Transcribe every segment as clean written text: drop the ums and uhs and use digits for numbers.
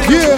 Yeah.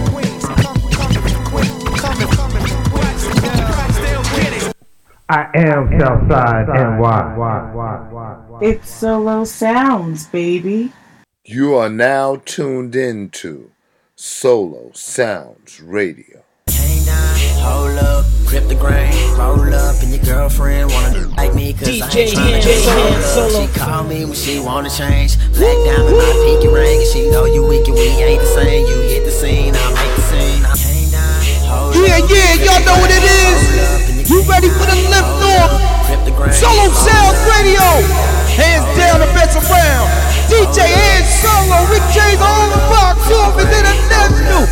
I am Southside NY. It's Solo Sounds, baby. You are now tuned into Solo Sounds Radio. Came down, hold up, grip the grain, roll up, and your girlfriend wanna like me cause I ain't tryna get solo. She call me when she wanna change. Black diamond, my pinky ring, and she know you weak and we ain't the same. You hit the scene, I'll make the scene. I came down, hold up, Y'all know what it is. You ready for the lift off? Solo Sounds Radio. Hands down the best around. DJ and Solo, Rick James on the box office international.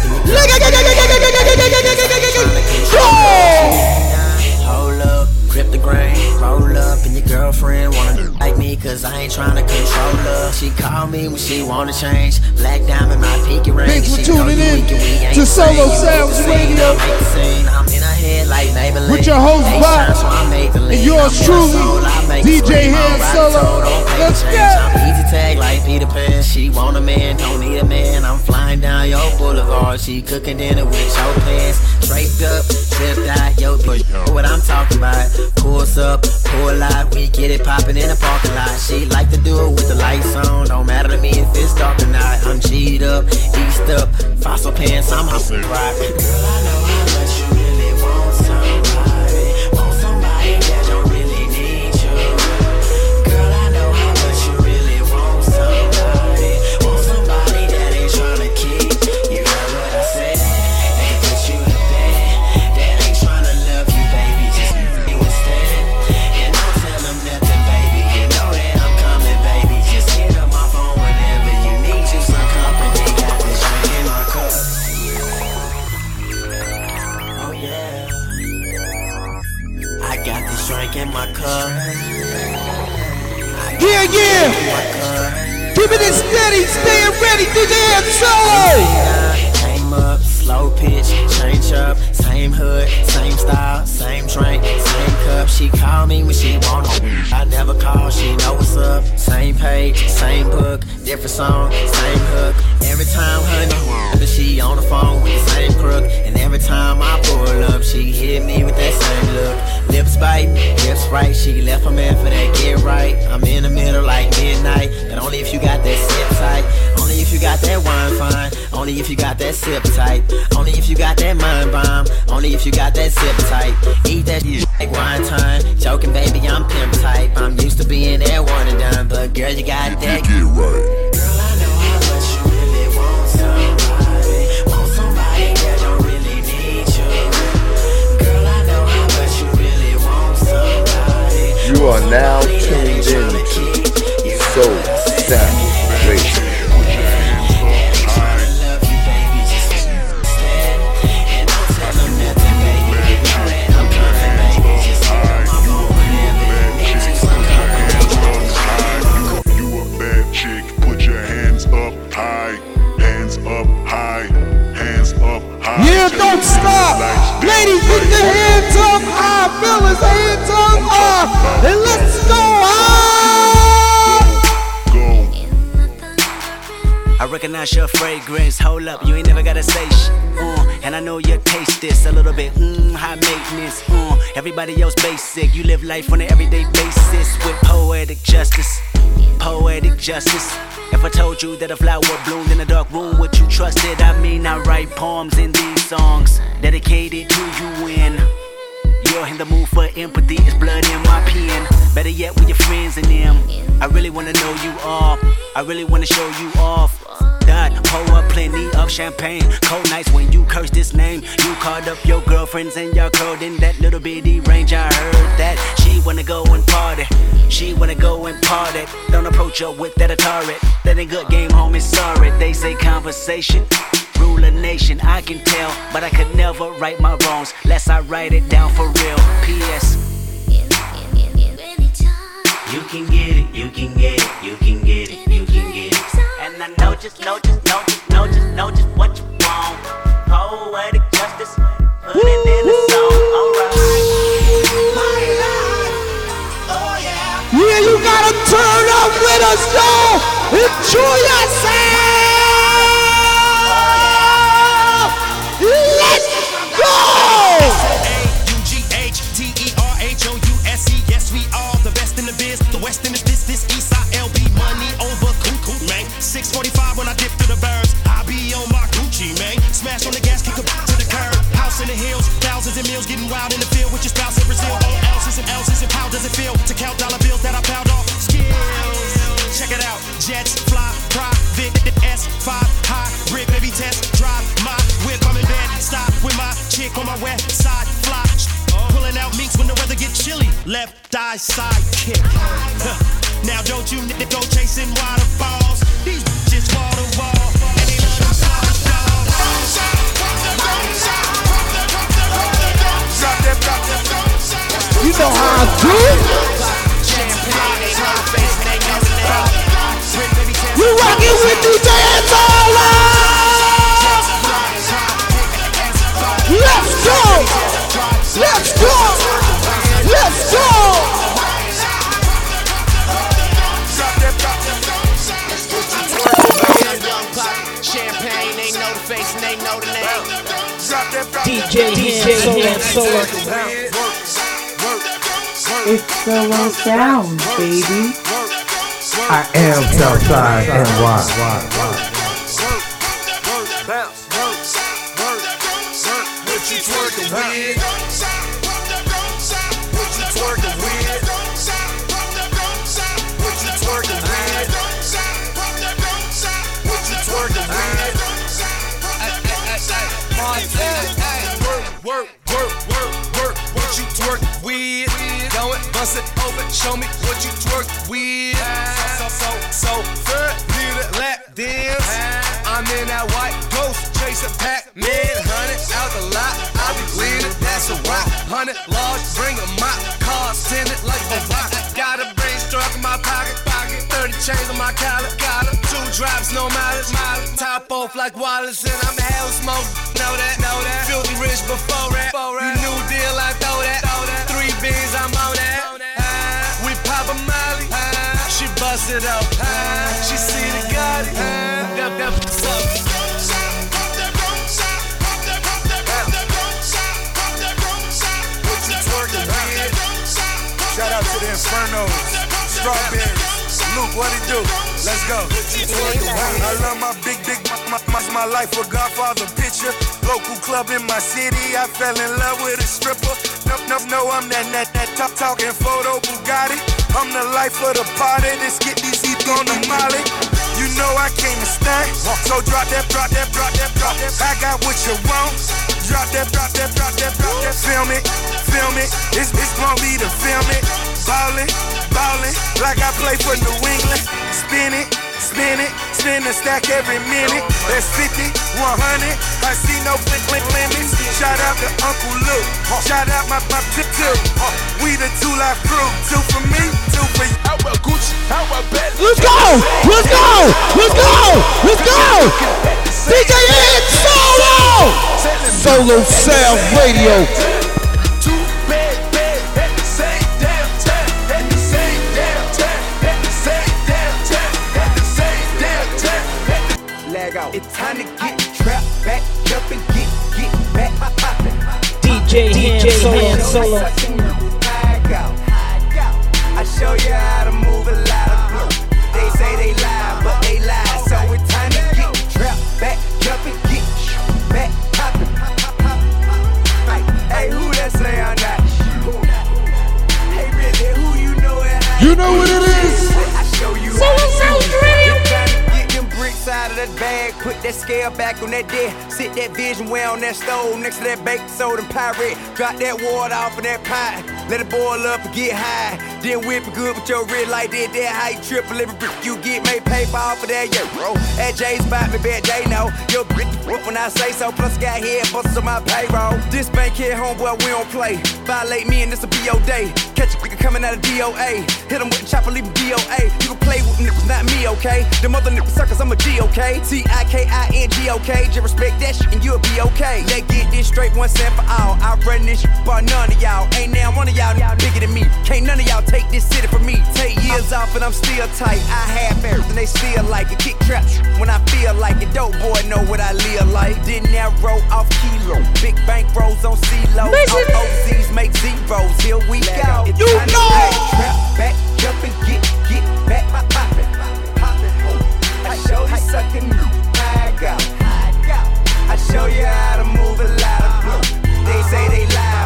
Hold up, grip the grain, roll up, and your girlfriend wanna like me cause I ain't tryna control her. She call me when she wanna change. Black diamond, my pinky ring. Thanks for tuning in to Solo Sounds Radio. I'm in her head like Maybelline. With your host Bob and yours truly, DJ Han Solo. Let's go. I'm easy tag like Peter Pan. She want a man, don't need a man. I'm flying down your boulevard. She cooking dinner with your pants. Draped up, tripped out, yo bitch. What I'm talking about. Pulls up, pull out, we get it popping in the parking lot. She like to do it with the lights on. Don't matter to me if it's dark or not. I'm G'd up, eased up, fossil pants, I'm hustling rock. Girl, I know how much you really want somebody. Want somebody that don't really need you. Girl, I know how much you really want somebody. Want somebody that ain't tryna keep. You heard what I said? They can put you to bed. That ain't tryna love you, baby. Just you instead. And don't tell them nothing, baby. You know that I'm coming, baby. Just hit up my phone whenever you need you some company. Got this drink in my cup. Oh yeah. I got this drink in my cup. Yeah. Keeping it steady, staying ready, DJ and Solo. Came up, slow pitch, change up, same hood, same style, same drink, same cup. She call me when she want it. I never call, she know what's up. Same page, same book, different song, same hook. Every time honey, she on the phone with the same crook. And every time I pull up, she hit me with that same look. Lips bite, lips right, she left her man for that get right. I'm in the middle like midnight, and only if you got that sip tight. Only if you got that wine fine. Only if you got that sip tight. Only if you got that mind bomb. Only if you got that sip tight. Eat that like wine time. Joking baby, I'm pimp type. I'm used to being that one and done, but girl, you got that get right. Girl, I know how much you really want somebody. Want somebody that don't really need you. Girl, I know how much you really want somebody. You are now tuned in to Soul Sound Radio. Yeah, don't stop. Ladies, put your hands up high. Fellas, hands up high. And let's go high. I recognize your fragrance. Hold up, you ain't never gotta say shit. And I know you taste this a little bit. High maintenance. Everybody else basic. You live life on an everyday basis with poetic justice. Poetic justice. If I told you that a flower bloomed in a dark room, would you trust it? I mean, I write poems in these songs dedicated to you when you're in the mood for empathy. It's blood in my pen. Better yet, with your friends and them. I really wanna know you all. I really wanna show you off. Pour up plenty of champagne. Cold nights when you curse this name. You called up your girlfriends and y'all curled in that little bitty range. I heard that she wanna go and party. She wanna go and party. Don't approach her with that Atari. That ain't good game, homie, sorry. They say conversation rule a nation. I can tell, but I could never right my wrongs lest I write it down for real. P.S. You can get it, you can get it, you can get it, you can get it. And I know just what you want. Poetic justice, put it in the song, alright. Yeah, you gotta turn up with us, y'all. Enjoy yourself. and meals, getting wild in the field with your spouse in Brazil. All ounces and ounces, and how does it feel to count dollar bills that I pound off? Skills. Check it out. Jets fly, private S5 hybrid, baby test drive my whip. I'm in bed, stop with my chick on my west side, fly. Pulling out minks when the weather get chilly. Left eye side kick. Now don't you go chasing waterfalls. These bitches wall to wall. And they love them soft dogs. You know how I do it. You rockin' with DJ Anzola. Let's go. Let's go. Let's go. Champagne, they know the face and they know the name. DJ Solo. It's Solo Sounds, baby. I am Southside NY. What you twerking with? What you twerking with? What you twerking with? What you twerking with? Work, what you twerk with? Go and bust it open, show me what you twerk with. So, third, need a lap dance. I'm in that white ghost, chasing Pac-Man, 100 out the lot. I be leaning, that's a rock. 100 large, bring a mop, car send it like a rock. Got a brain struck in my pocket, 30 chains on my collar, 2 drops, no mileage, top off like Wallace, and I'm hell smoke, know that, filthy rich before that, you new deal, I throw that, 3 beans, I'm on that, we pop a molly, she bust it up, she see the Gotti, what's up? What you twerking with? Shout out to the Infernos, Strawberries, Luke, what it do? Let's go. I love my big, my life a Godfather picture. Local club in my city, I fell in love with a stripper. No, I'm that talking photo Bugatti. I'm the life of the party, let's get these heat on the molly. You know I came to stunt, so drop that. I got what you want. Drop that. Film it. It's gonna be the film it. Ballin', like I play for New England. Spin the stack every minute. That's 50, 100. I see no limits. Shout out to Uncle Luke. Shout out my tip. We the 2 Live crew. 2 for me, 2 for you. How about Gucci? How about Bet? Let's go. DJ Anzola. Solo Sound Radio. It's time to get trapped back, jump and get back. DJ Solo. I show you how to move a lot of blue. They say they lie, but they lie. So it's time to get trapped back, jump and get back poppin'. Hey, who that say I'm not? Hey, really, who you know and how? You know what it is. I show you Solo Sounds Radio. Out of that bag, put that scale back on that deck. Sit that vision well on that stove next to that baking soda and pirate. Drop that water off of that pot, let it boil up and get high. Then whip it good with your red light. Did that how you triple every brick you get. Made paper off of that, yeah, bro. At Jay's spot, me bet they know. Your brick when I say so. Plus got head busters on my payroll. This bank here, homeboy, we don't play. Violate me and this'll be your day. Catch a nigga coming out of DOA. Hit him with the chopper, leave him DOA. You can play with niggas, not me, okay? Them other niggas suckers, I'm a G, okay? TIKING, okay? Just respect that shit and you'll be okay. Let's get this straight once and for all. I run this shit by none of y'all. Ain't now one of y'all bigger than me. Can't none of y'all take this city from me. Take years off and I'm still tight. I have everything, they still like it. Kick traps when I feel like it. Dope boy know what I live like. Didn't narrow off kilo. Big bank rolls on CeeLo. All OZs make zeros. Here we go. It's You time to know. trap back, jump and get back. Poppin'. I show you suckin' I go. I show you how to move a lot of blue. They say they lie,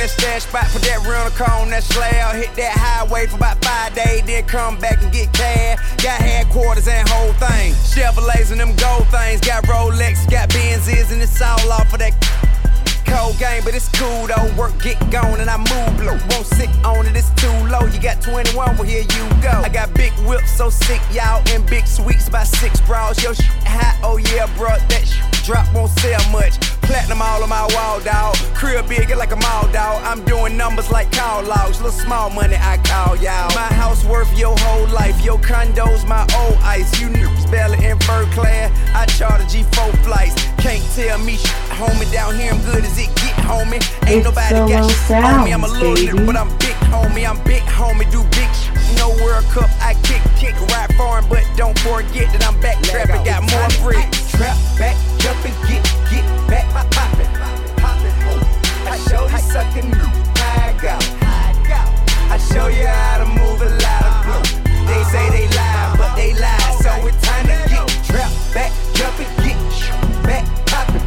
that stash spot, put that rental car on that slab. Hit that highway for about 5 days, then come back and get cash. Got headquarters and whole thing. Chevrolets and them gold things. Got Rolex, got Benz's, and it's all off of that cold game, but it's cool though. Work get gone and I move blow. Won't sit on it, it's too low. You got 21, well here you go. I got big whips so sick, y'all, and big sweets by 6 bras. Yo, hot, oh yeah, bro, that drop won't sell much. Platinum all on my wall, dawg. Crib big like a mall, dawg. I'm doing numbers like call logs. Little small money I call y'all. My house worth your whole life. Your condo's my old ice. You niggas barely in first class. I charter G4 flights. Can't tell me homie, down here I'm good as it get, homie. Ain't nobody got shit on me. I'm a little nigga, but I'm big, homie. I'm big, homie. Do big shit. No World Cup, I kick, ride foreign, but don't forget that I'm back trapping. Got more bricks. Trap back, jump and get back, poppin'. I show you suckin' I go. I show you how to move a lot of blue. They say they lie, but they lie. So it's time to get trapped back, jump and get back, poppin'.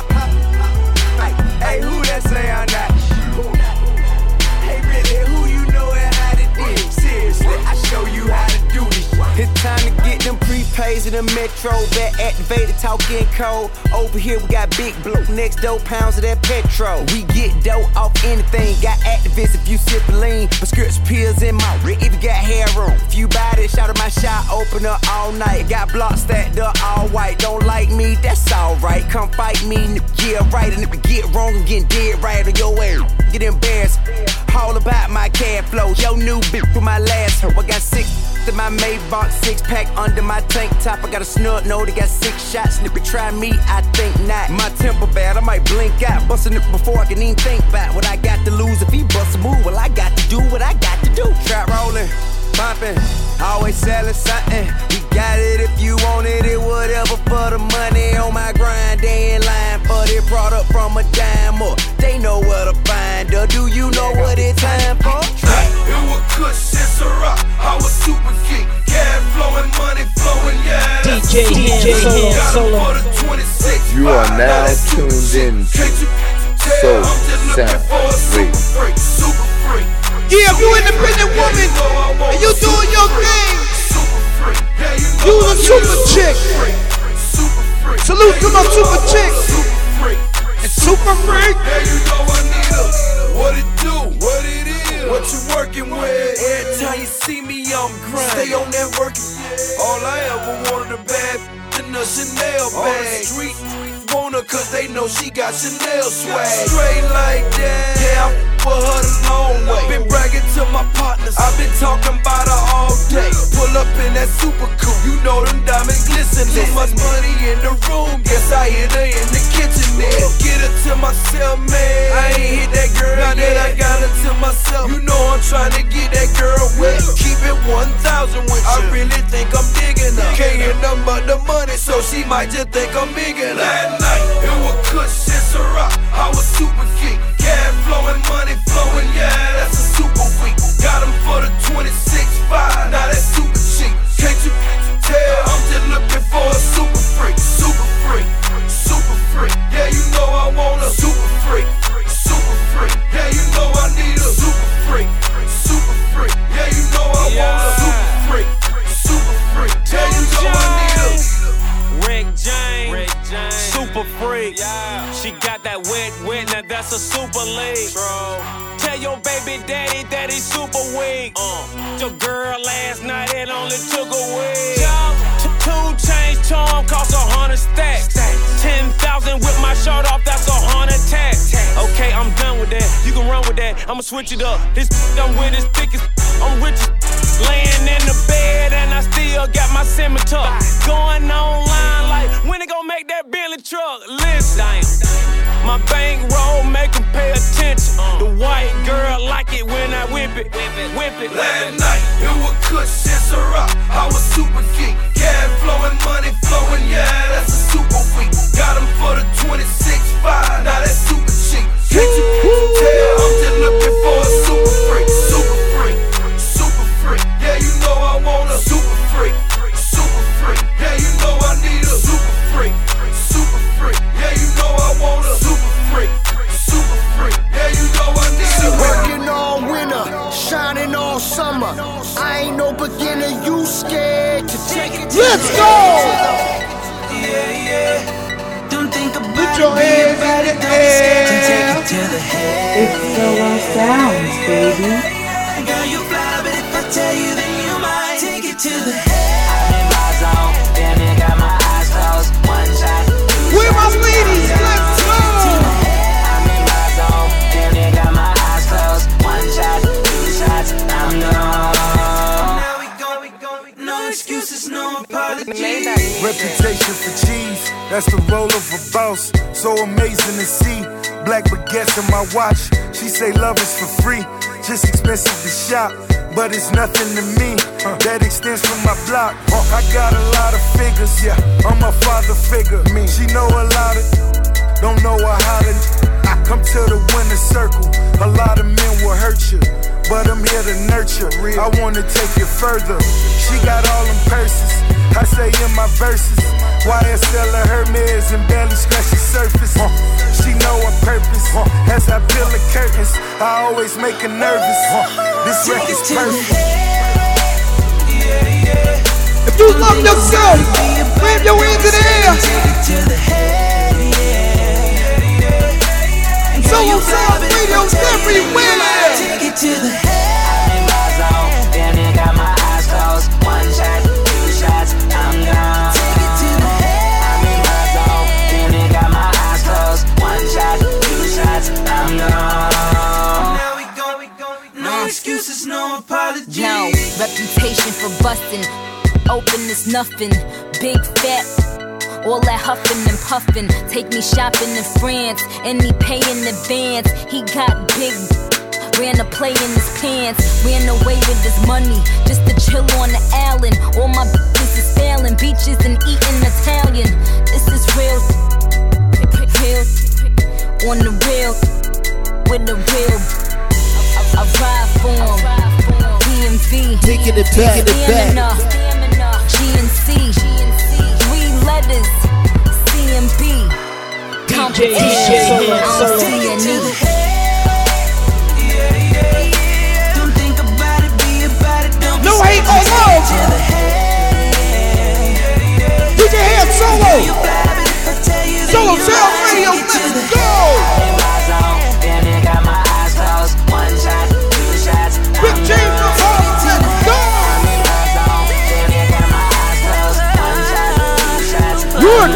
Hey, who that say I'm not? Hey, really, who you know and how to do it? Seriously, I show you how to do this. It's time to get them prepays in the metro. Back activated, talking code. Over here we got big blow. Next door, pounds of that petrol. We get dough off anything. Got activists if you sip lean. Prescription pills in my rig if you got hair on. If you buy this, shout out my shop, open up all night. Got blocks stacked up all white. Don't like me, that's alright. Come fight me, yeah right. And if you get wrong, I'm getting dead right on your ass. Get embarrassed. All about my cash flow. Yo new bitch for my last hoe. I got 6 in my Maybach, 6-pack under my tank top. I got a snub nose, they got 6 shots. Nigga try me, I think not. My temper bad, I might blink out. Bustin' it before I can even think about what I got to lose. If he bust a move, well I got to do what I got to do. Trap rollin', bumpin', always sellin' something. You got it if you want it, whatever for the money. On my grind, they in line for the product from a dime or they know where to find her. Do you know what it's time for? It was Kush and Ciroc, I was super geek. Cash flowing, money flowing, yeah. DJ Solo. You are now tuned in to Soul Sound Radio. Yeah, if you independent woman and you doing your thing, you a super chick. Salute to my super chick and super freak. Yeah, you know I need her. What it do? What it is? What you working with? Every time you see me, I'm grinding. Stay on that working. All I ever wanted a bad in a Chanel bag. Street want her cause they know she got Chanel swag. Straight like that. Yeah, I for her the long way. Been bragging to my partners. I've been talking about her all day. Pull up in that super coupe. You know them diamonds glistening. Too much money in the room. Guess I hit her in the kitchen there. Get her to myself, man. I ain't hit that girl. Now that I got her to myself. You know I'm trying to get that girl wet. Keep it 1,000 with you. I really think I'm digging her. Can't hear nothing but the money, so she might just think I'm biggin' her. That night, it was Kush and Ciroc. I was super geek. Cash flowing, money flowing, yeah, that's a super week. Got him for the 26.5, now that's super cheap. Can't you tell? I'm just looking for a super freak. Super freak, super freak. Yeah, you know I want a super freak. Super freak. Yeah, you know I need a super freak. Super freak. Yeah, you know I want a super freak. Super freak. Yeah, you know I need a Rick James, super freak. She got that wet, now that's a super league. Tell your baby daddy that he's super weak. Your girl last night, it only took a week. 2 chains charm cost 100 stacks. 10,000 with my shirt off, that's 100 tax. Okay, I'm done with that. You can run with that. I'ma switch it up. This I'm with is thick as I'm rich. Laying in the bed and I still got my scimitar. Going online like when they gon' make that Bentley truck. Listen, my bankroll make them pay attention. The white girl like it when I whip it. Last night, it was Kush and Ciroc. I was super geek. Cash flowing, money flowing, yeah, that's a super week. Got him for the 26.5, now that's super cheap. Can't you tell? I'm just looking for a super freak. Super freak, super freak. Yeah, you know I want a super freak. Super freak. Yeah, you know I need a super freak. Super freak. Yeah, you know I want a super freak. Super freak. Yeah, you know I need a It's Solo Sounds, baby. Girl, you fly, but if I tell you, then you might take it to the head. I'm in my zone, damn it, got my eyes closed. One shot, where my ladies? Let's go. I'm in my zone, damn it, got my eyes closed. One shot, two shots, I'm gone. Now we go, no excuses, no apologies. Reputation for cheese, that's the role of a boss. So amazing to see. Black baguettes in my watch. She say love is for free, just expensive to shop, but it's nothing to me. That extends from my block. I got a lot of figures, yeah. I'm a father figure. She know a lot of, don't know how to. Come to the winner circle. A lot of men will hurt you, but I'm here to nurture. I wanna take it further. She got all them purses. I say in my verses, YSL or Hermes and barely scratch the surface. She know her purpose. As I peel the curtains, I always make her nervous. This record's perfect. If you love yourself, wave your hands in the air. Solo Sound Radio's everywhere. Take it to the head. I'm in my zone, damn it, got my eyes closed. One shot, two shots, I'm gone. Take it to the head. I'm in my zone, damn it, got my eyes closed. One shot, two shots, I'm gone. Now we go, no excuses, no apologies. Yo, reputation for bustin', open is nothing, big fat. All that huffing and puffing, take me shopping in France, and me pay in advance. He got big, ran a play in his pants, ran away with his money, just to chill on the island. All my bitches is failing, beaches and eating Italian. This is real, on the real, with the real. I ride for him, DMV, taking it back. GNC. Letters, CMB, competition, Solo. Don't think about it, be about it, don't no hate or love. DJ Head Solo. Solo Sound Radio, let's go. Damn it, got my eyes closed. One shot, two shots, Rick James, let's go. You're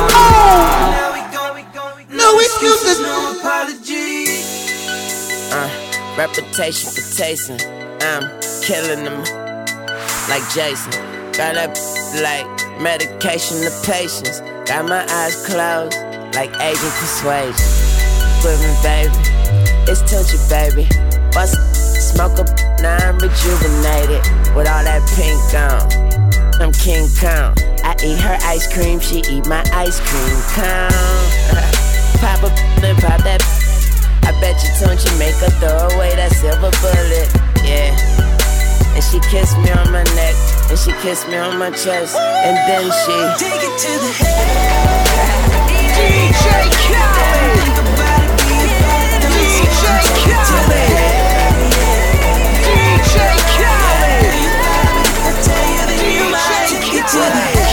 3-0. No excuses, no apologies. Reputation for tasting. I'm killing them like Jason. Got that like medication to patience. Got my eyes closed like Agent Persuasion. With me, baby, it's Tunchi, baby. Bust, smoke up, now I'm rejuvenated with all that pink on. I'm King Kong. I eat her ice cream, she eat my ice cream cone. Pop up and pop that. I bet you Tunchi make her throw away that silver bullet. Yeah. And she kissed me on my neck, and she kissed me on my chest, and then she take it to the head. DJ Khaled. Think about it, be about it. DJ Khaled. DJ Khaled. I tell you that you might take it to the head.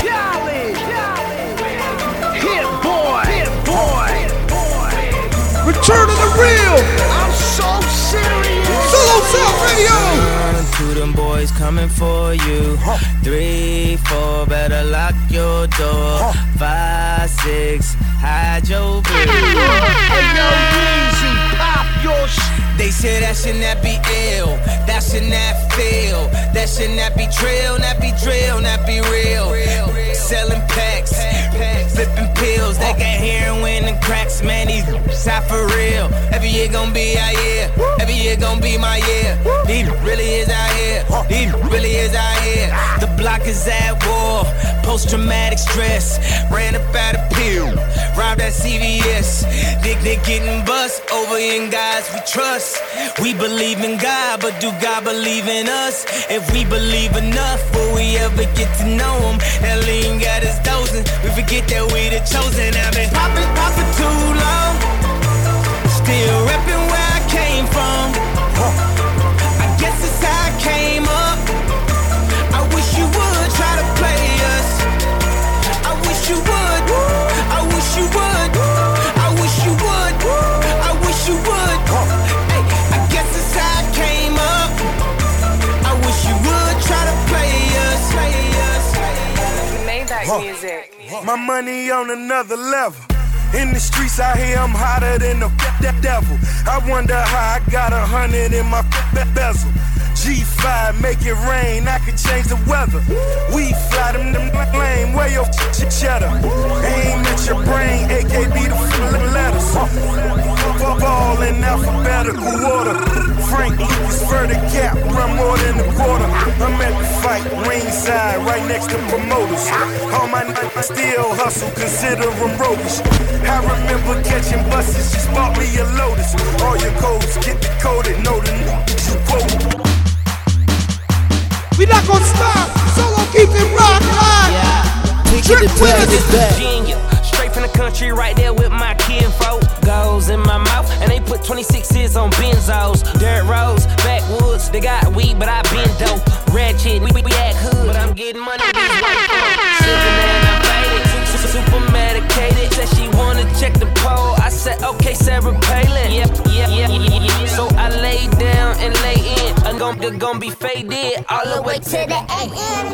Hit boy. Return to the real. I'm so serious. Solo Sound Radio. To them boys coming for you. 3, 4, better lock your door. 5, 6, hide your bitch. Hey yo, Easy, pop your They say that should not be ill, that should not feel, that should not be drill, not be drill, not be real. Selling packs, flipping pills, they got heroin and cracks, man, these out for real. Every year gon' be our year, every year gon' be my year. These really is out here, these really is out here. The block is at war, post-traumatic stress, ran up out of pill, robbed at CVS. They getting bust over in guys we trust. We believe in God, but do God believe in us? If we believe enough, will we ever get to know him? That lean got us dozing, we forget that we the chosen. I've been poppin' too long, still reppin' where I came from. I guess it's how I came up. I wish you would try to play us. I wish you would, I wish you would, I wish you would, I wish you would. My money on another level. In the streets out here, I'm hotter than the devil. I wonder how I got 100 in my bezel. G5, make it rain, I can change the weather. We fly them lame, where your cheddar? Aim at your brain, AKB the letters. Ball in alphabetical order. Frank Lucas, Verdi Cap, run more than a quarter. I'm at the fight, ringside, right next to promoters. All my niggas still hustle, consider them roguish. I remember catching buses, just bought me a Lotus. All your codes get decoded, know the you quote. We not gonna stop. Solo keep it rock hard. Yeah. Trick with Virginia, straight from the country, right there with my kinfolk. Goes in my mouth, and they put 26s on benzos. Dirt roads, backwoods, they got weed, but I been dope. Ratchet, we act hood, but I'm getting money. These white folks, sipping and I'm faded, super medicated. Said she wanna check the pole. I said okay, Sarah Palin. Yep. So I lay down and lay in. I'm gonna be faded all the way to the AM.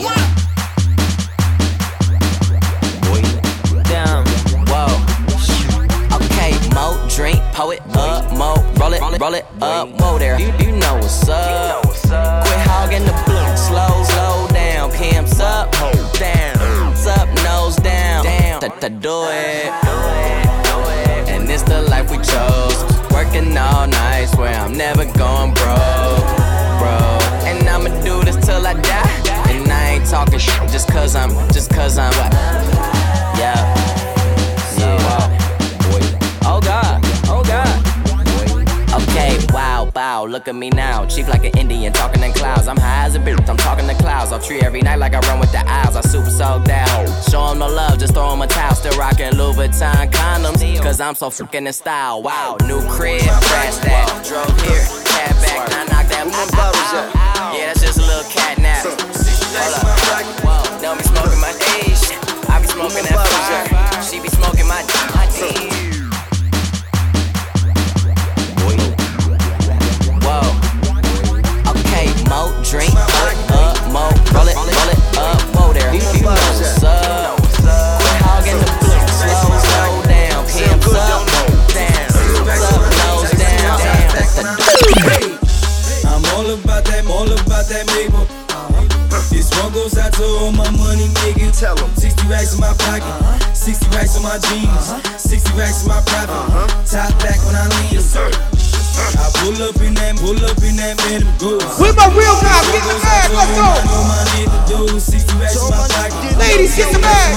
Down, whoa. Okay, mo drink, pour it up, mo roll it up, mo there. You know what's up. Quit hogging the blue, slow down. Pimps up, hold down. Up, nose down. Do it. And it's the life we chose. Working all night, swear I'm never going broke, bro. And I'ma do this till I die. And I ain't talking shit just cause I'm what? Yeah. Oh God. Okay, wow, look at me now. Chief like an Indian, talking in clouds. I'm high as a bitch, I'm talking to clouds. I'll treat every night like I run with the owls. I super soaked out. Show them no love, just throw them a towel. Still rocking Louis Vuitton condoms, cause I'm so fucking in style. Wow, new crib, crash that. Drove here, cat back, I knocked that out. Yeah, that's just a little cat nap. Hold up, whoa, don't be smoking my D's. I be smoking that fire. She be smoking my D. Mo drink, up, mo roll it up, mo there. You know what's up. Quit hogging the blue, slow down. Pimps up, nose down. I'm all about that maple. This one goes out to all my money making. Tell them 60 racks in my pocket, 60 racks on my jeans, 60 racks in my profit. Top back when I lean. I pull up in that man, goes. With my real guy, get the bag, let's go. 60 racks in my pocket. Ladies, get the bag.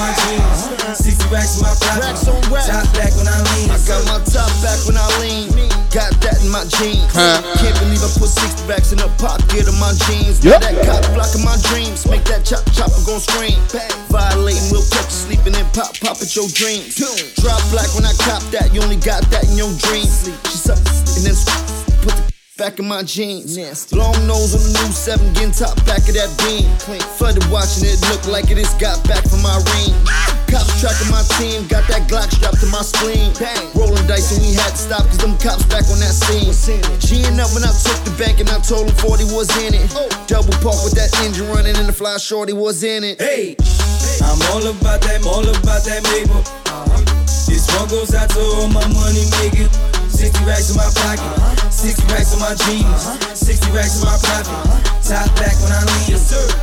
60 racks in my pocket. Top back when I lean. I got my top back when I lean. Got that in my jeans. Can't believe I put 60 racks in the pocket of my jeans. That cop blocking my dreams. Make that chopper gon' scream. Violating, we'll catch you sleeping and pop at your dreams. Drop black when I cop that. You only got that in your dreams. She's up and then put the back in my jeans. Long nose on the new 7, getting top back of that beam. Flooded watching it, look like it is got back from my ring. Cops tracking my team, got that Glock strapped to my spleen. Rolling dice and we had to stop cause them cops back on that scene. G'ing up when I took the bank and I told them 40 was in it. Double park with that engine running and the fly shorty was in it. Hey, I'm all about that maple. This one goes out to all my money making. 60 racks in my pocket, 60 racks in my jeans, 60 racks in my profit. Top back when I lean.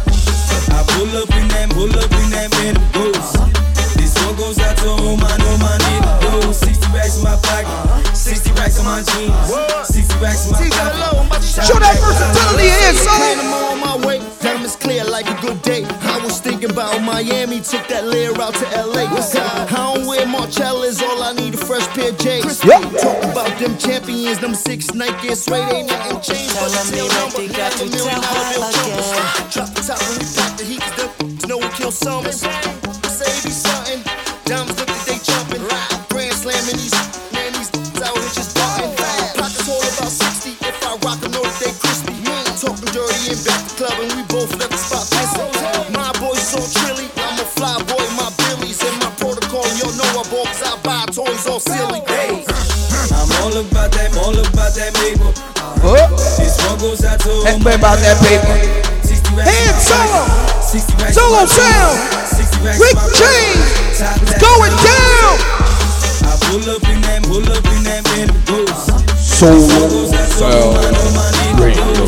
I pull up in that man, goes. This one goes out to all my niggas. 60 racks in my pocket, 60 racks in my jeans, 60 racks in my profit. Show that versatility in, son. I'm on my way, damn it's clear like a good day. I was thinking about Miami, took that layer out to LA. I don't wear Marcellas, all I need a fresh pair of J's. Talk about them champions, them 6 Nike suede, ain't nothing changed but the tail number. Half a million dollar bill jumpers. Drop the top when we pack the heat, cause them know we kill summers. Say be something, diamonds look like they jumping. Grand slamming these out here just button. Pockets hold about 60, if I rock them, know that they crispy. Talking dirty in back the club and we both left the spot pissing. My boy's so trilly, I'm a fly boy, my Billy's in my protocol. Y'all know I bought cause I buy toys all silly. Hey, I'm all about that maple. This one goes out to all my about that paper. Hands solo. Solo Sound, Rick James, it's going down. I pull up in that man boost. Solo Sound Radio.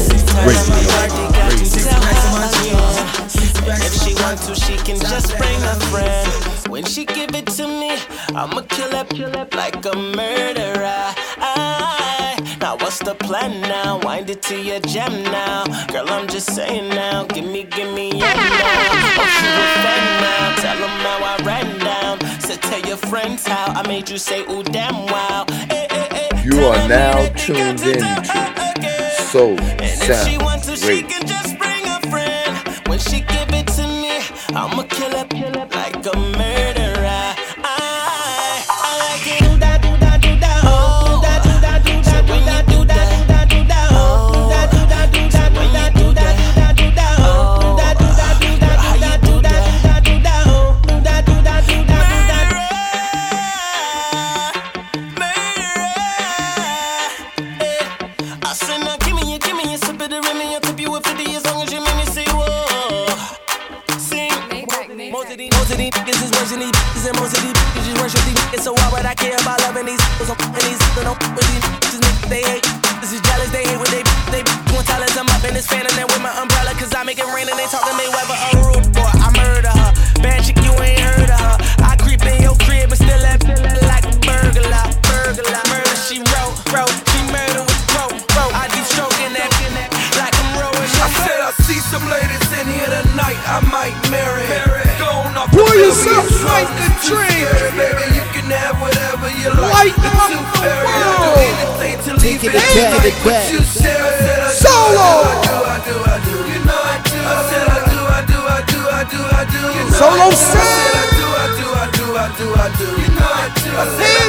If she want to, she can just bring a friend. When she give it to me, I'ma kill up like a murderer. Now what's the plan now? Wind it to your jam now. Girl, I'm just saying now. Give me yeah now. Oh, she a fan now. Tell them how I ran down. So tell your friends how I made you say, ooh, damn, wow. You are now tuned in to Soul Sound Radio. Just bring a friend. When she give it to me, I'ma kill up like a murderer. I like it. Do that, do that, do that. Oh, do that, do that, do that. When you do that, do that, do that. Oh, do that, do that, do that. When you do that, do that, do that. Oh, do that, do that, do that. How you do that, do that. Oh, do that, do that, do that, do that. I said now, give me a sip of the Remy. I'll tip you with 50 as long as you make me say whoa. Sing. Most of these niggas is worshiping these niggas, and most of these niggas just worship these niggas. So why would I care about loving these niggas? I'm f***ing these niggas, don't f*** with these niggas, they hate. This is jealous, they hate what they want tell us I'm up in this fan and then with my umbrella, cause I make it rain and they talking Mayweather. A rude boy, I murder her. Bad chick, you ain't heard of her. I creep in your crib and still like a burglar. Murder, she wrote. She murder with throat. I be stroking that like I'm rolling. I said I see some ladies in here tonight, I might marry. Going off Pour yourself like the drink. Baby, you can have whatever you like. Light up the world. Take it back. Solo. I do. You know I do. I said I do. You know Solo I do. Sound. I do. You know I do. I said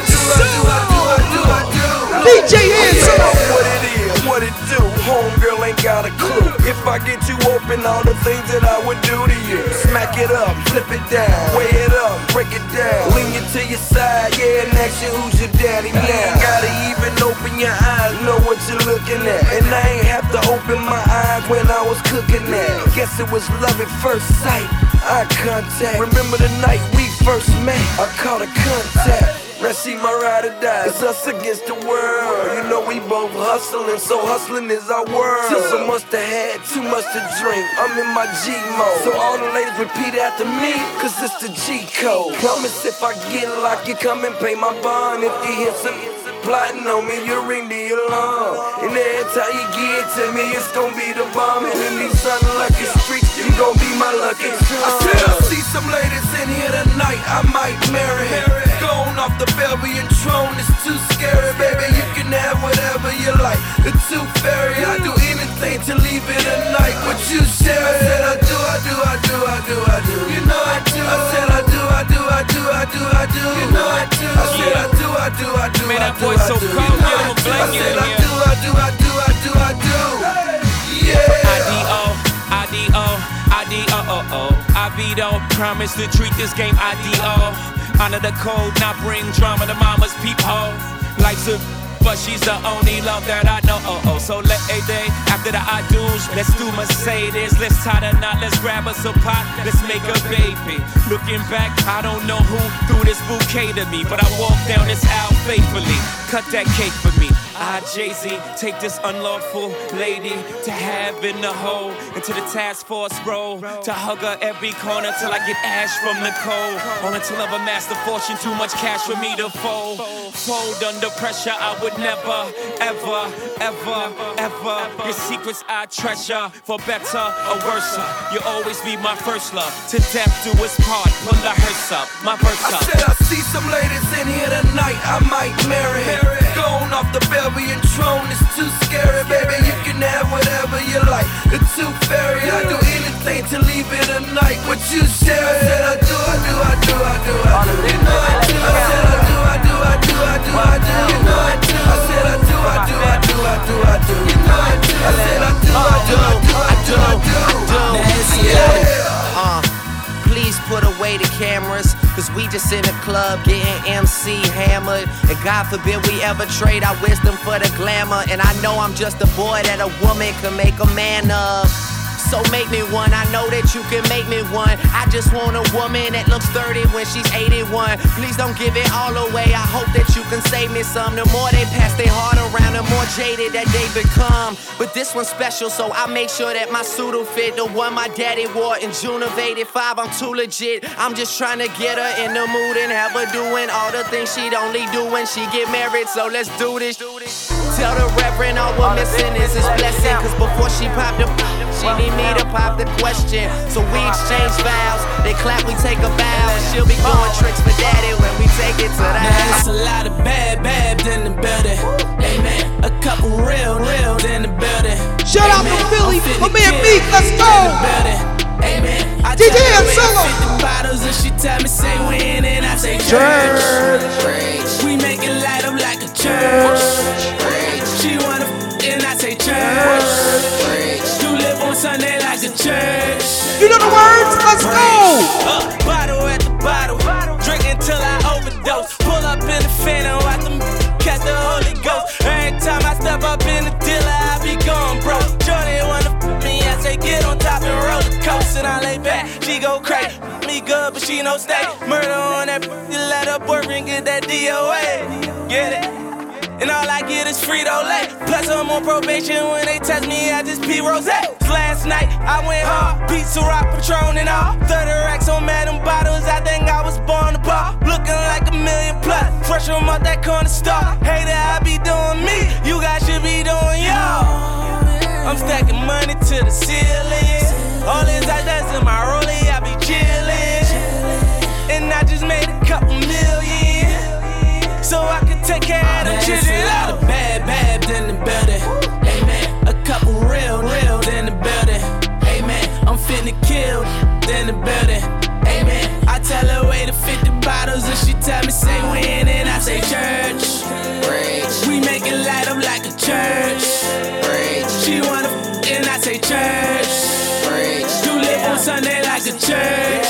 I do. DJ Handsome. What it do? Homegirl ain't got a clue. If I get you open, all the things that I would do to you. Smack it up, flip it down, weigh it up, break it down. Lean you to your side, yeah, and ask you who's your daddy now. Ain't gotta even open your eyes, know what you're looking at. And I ain't have to open my eyes when I was cooking that. Guess it was love at first sight, eye contact. Remember the night we first met, I caught a contact. Now she my ride or die, it's us against the world. You know we both hustling, so hustling is our world. Till so much to have, too much to drink, I'm in my G mode. So all the ladies repeat after me, cause it's the G code. Promise if I get locked, you come and pay my bond. If you hit some plotting on me, you ring the alarm. And every time you get to me, it's gonna be the bomb. And in these unlucky streets, you gon' be my lucky charm. I said I see some ladies in here tonight, I might marry. Going off the Belgian throne, it's too scary, baby. You can have whatever you like. The tooth fairy, I do anything to leave it a night. What you share? I said I do. You know I do. I said I do. You know I do. I said I do. Man, that boy so cold, get him a blanket in here. I do. Yeah. I-D-O, promise to treat this game I-D-O. Honor the code, not bring drama to mama's peephole. Life's a but she's the only love that I know. So let a day after the I do's, let's do Mercedes. Let's tie the knot, let's grab us a pot, let's make a baby. Looking back, I don't know who threw this bouquet to me, but I walked down this aisle faithfully. Cut that cake for me. I, Jay-Z, take this unlawful lady to have in the hole, into the task force role, to hug her every corner till I get ash from the cold. On until I've amassed a fortune, too much cash for me to fold. Fold under pressure, I would never, ever. Your secrets I treasure, for better or worse. You'll always be my first love. To death do us part, pull the hearse up, my verse up. I said I see some ladies in here tonight, I might marry. Going off the Belgian throne, it's too scary, baby. You can have whatever you like. The tooth fairy, I do anything to leave it a night. What you share? I said I do. You know I do. I said I do. You know I do. I said I do. You know I do. I said I do. Please put away the cameras, cause we just in the club getting MC hammered. And God forbid we ever trade our wisdom for the glamour. And I know I'm just a boy that a woman can make a man of. so make me one. I know that you can make me one. I just want a woman that looks 30 when she's 81. Please don't give it all away. I hope that you can save me some. The more they pass their heart around, the more jaded that they become. But this one's special, so I make sure that my suit will fit. The one my daddy wore in June of '85. I'm too legit. I'm just trying to get her in the mood and have her doing all the things she'd only do when she get married. So let's do this. Tell the Reverend all we're missing is his blessing. Cause before she popped the she need me to pop the question. So we exchange vows. They clap, we take a bow. And she'll be doing tricks for daddy when we take it to the house. It's a lot of bad in the building. Amen. A couple real in the building. Shout out to Philly, my man Meek, let's go. Amen. DJ and Solo. Bottles and she tell me say when and I say church. We make it light up like a church. She wanna and I say church. You live on Sunday like a church. You know the words? Let's go. Bottle at the bottle, drink until I overdose. Pull up in the Phantom, watch them catch the Holy Ghost. Every time I step up in the dealer, I be going broke. Jordan wanna me, I say get on top and roller coaster. And I lay back, she go crazy. Me good, but she no stay. Murder on that, you let her boyfriend get that DOA. Get it? And all I get is Frito-Lay. Plus I'm on probation. When they test me, I just pee rose. Last night I went hard, pizza rock, Patron and all. 30 racks on Madam bottles. I think I was born to bar. Looking like $1 million plus. Fresh from out that corner store. Hater, I be doing me. You guys should be doing y'all. I'm stacking money to the ceiling. All this ice that's in my rollie, I be chillin'. And I just made a couple million. So I can take care of the children. A lot of bad in the building. Amen. A couple real in the building. Amen. I'm finna kill in the building. Amen. I tell her way to 50 bottles and she tell me say when and I say church. We make it light up like a church. She wanna and I say church. You live on Sunday like a church.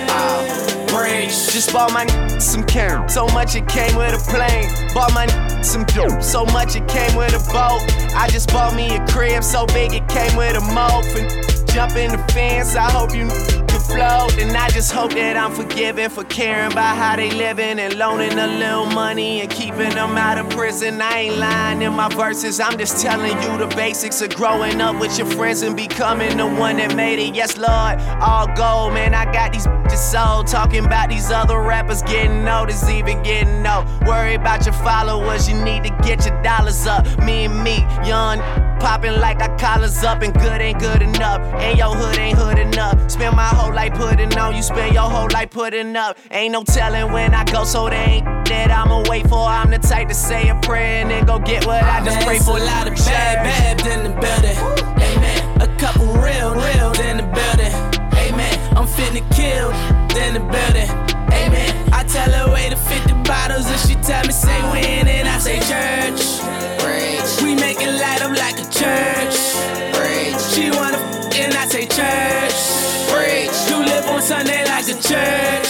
Just bought my some carrot, so much it came with a plane. Bought my some dope, so much it came with a boat. I just bought me a crib, so big it came with a moat. And jump in the fence, I hope you can float. And I just hope that I'm forgiven for caring about how they living and loaning a little money and keeping them out of prison. I ain't lying in my verses, I'm just telling you the basics of growing up with your friends and becoming the one that made it. Yes, Lord, all gold, man, I got these bitches sold. Talking about these other rappers getting noticed, even getting no. Worry about your followers, you need to get your dollars up. Me and me, young, popping like our collars up, and good ain't good enough, and your hood ain't hood enough. Spend my whole life putting on, you spend your whole life putting up. Ain't no telling when I go, so they ain't that I'ma wait for. I'm the type to say a prayer and then go get what I just pray for. A lot of bad in the building. Amen. A couple real in the building. Amen. I'm finna kill in the building. Amen. I tell her way to 50 bottles and she tell me say when and I say church. We make it light up like a church. She wanna and I say church. You live on Sunday like a church.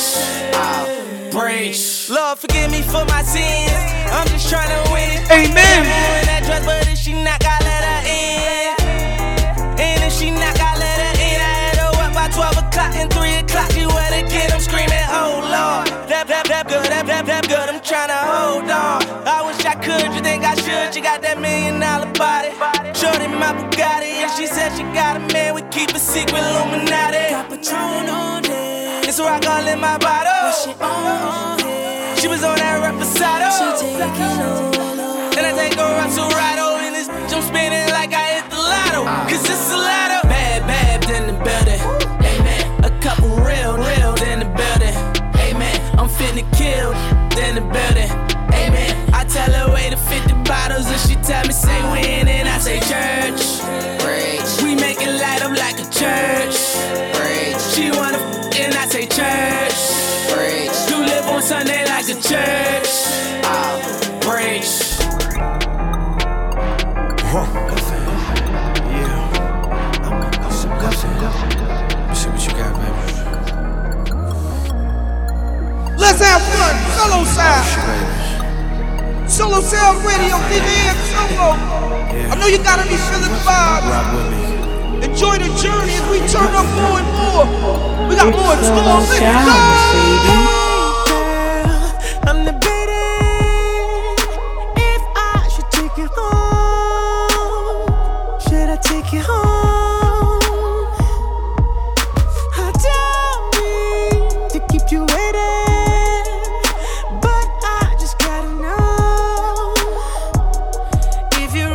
Lord, forgive me for my sins. I'm just trying to win it. Amen. In that dress, but if she not, I let her in. And if she not, I let her in. I had her up by 12 o'clock and 3 o'clock. She wet again. I'm screaming, oh Lord. That good. I'm trying to hold on. I wish I could. You think I should? You got that $1 million body. Shorty my Bugatti, and she said she got a man. We keep a secret, Illuminati. Got Patron on it. It's rock all in my bottle. She on it. She was on that Reposado. She taking over. Then I take her up to Rado. In this bitch, I'm spinning like I hit the lotto. Cause it's a lotto. Bad in the building. Amen. A couple real in the building. Amen. I'm finna kill in the building. Amen. I tell her way to 50 bottles and she tell me say when and I say church. We make it light up like a church. She wanna and I say church. You live on Sunday like a church. Preach. See what you got, baby. Let's have fun. Solo Sound. Solo Sound Radio, DJ and Solo. I know you gotta be feeling the vibe. Rock with me. Enjoy the journey as we turn up more and more. We got more in store. Let's go! I'm debating if I should take you home. Should I take you home? I don't mean to keep you waiting, but I just gotta know if you're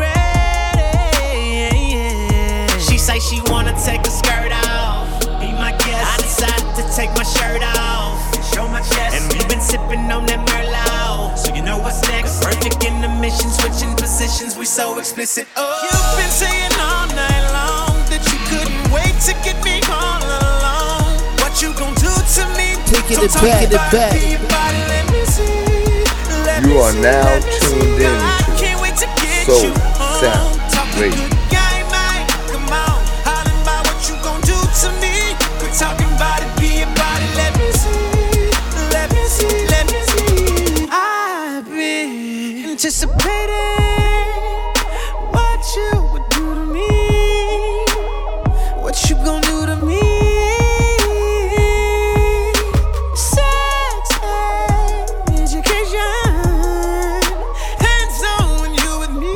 ready. She say she wanna take her skirt off. Be my guest. I decided to take my shirt off, show my chest, and we've been sipping on that Merlot. So you know what's next? Perfect in the mission, switching positions. We so explicit. Oh, you've been saying all night long that you couldn't wait to get me all alone. What you gon' do to me? Taking it back. You are now tuned in to Soul Sound Radio. Talking about it, be about it, let me see, let me see, let me see. I've been anticipating what you would do to me, what you gon' do to me. Sex, education, hands on when you with me.